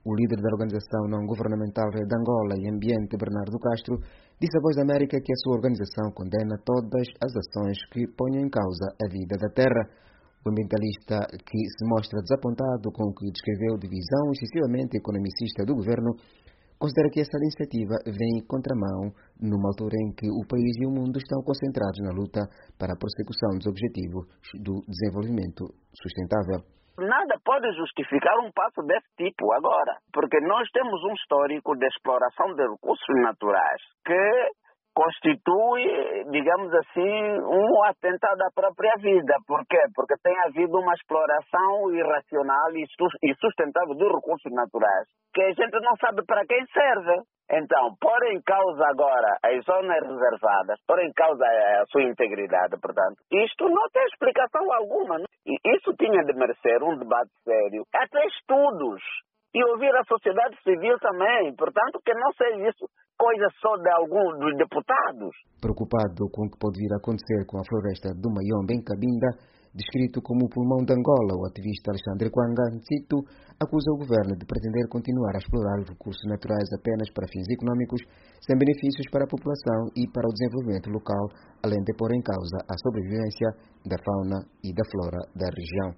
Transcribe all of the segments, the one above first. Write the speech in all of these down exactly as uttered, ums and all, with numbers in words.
O líder da organização não-governamental Rede Angola e Ambiente, Bernardo Castro, disse à Voz da América que a sua organização condena todas as ações que ponham em causa a vida da terra. O ambientalista, que se mostra desapontado com o que descreveu de visão excessivamente economicista do governo, considera que essa iniciativa vem em contramão numa altura em que o país e o mundo estão concentrados na luta para a persecução dos objetivos do desenvolvimento sustentável. Nada pode justificar um passo desse tipo agora, porque nós temos um histórico de exploração de recursos naturais que constitui, digamos assim, um atentado à própria vida. Por quê? Porque tem havido uma exploração irracional e sustentável dos recursos naturais, que a gente não sabe para quem serve. Então, pôr em causa agora as zonas reservadas, pôr em causa a sua integridade, portanto, isto não tem explicação alguma. Não? E isso tinha de merecer um debate sério, até estudos, e ouvir a sociedade civil também. Portanto, que não seja isso coisa só de alguns dos deputados. Preocupado com o que pode vir a acontecer com a floresta do Mayombe em Cabinda, descrito como o pulmão de Angola, o ativista Alexandre Kwanga Ncito acusa o governo de pretender continuar a explorar os recursos naturais apenas para fins econômicos, sem benefícios para a população e para o desenvolvimento local, além de pôr em causa a sobrevivência da fauna e da flora da região.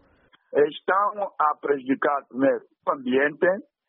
Estão a prejudicar o ambiente,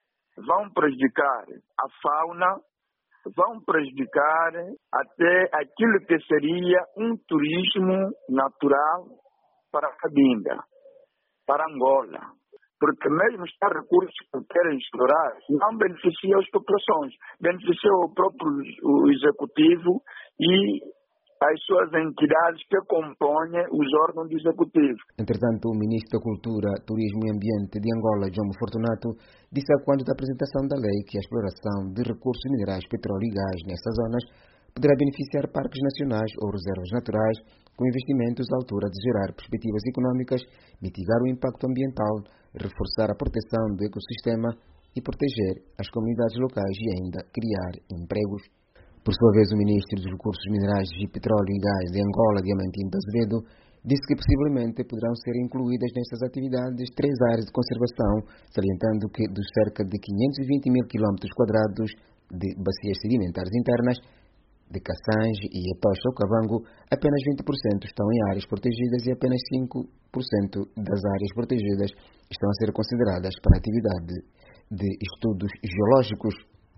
vão prejudicar a fauna, vão prejudicar até aquilo que seria um turismo natural para a Cabinda, para Angola. Porque mesmo estes recursos que querem explorar não beneficiam as populações, beneficiam o próprio o executivo e as suas entidades que compõem os órgãos do executivo. Entretanto, o ministro da Cultura, Turismo e Ambiente de Angola, Jomo Fortunato, disse a quando da apresentação da lei que a exploração de recursos minerais, petróleo e gás nessas zonas poderá beneficiar parques nacionais ou reservas naturais com investimentos à altura de gerar perspectivas econômicas, mitigar o impacto ambiental, reforçar a proteção do ecossistema e proteger as comunidades locais e ainda criar empregos. Por sua vez, o ministro dos Recursos Minerais e Petróleo e Gás de Angola, Diamantino de Azevedo, disse que possivelmente poderão ser incluídas nestas atividades três áreas de conservação, salientando que dos cerca de quinhentos e vinte mil quilómetros quadrados de bacias sedimentares internas, de Cassange e Etocha ou Cabango, apenas vinte por cento estão em áreas protegidas e apenas cinco por cento das áreas protegidas estão a ser consideradas para atividade de estudos geológicos.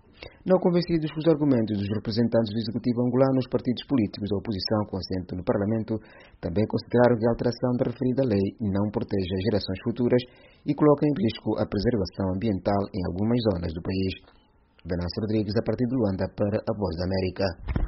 Não convencidos com os argumentos dos representantes do Executivo angolano, os partidos políticos da oposição com assento no Parlamento também consideraram que a alteração da referida lei não protege as gerações futuras e coloca em risco a preservação ambiental em algumas zonas do país. Venâncio Rodrigues, a partir de Luanda, para a Voz da América.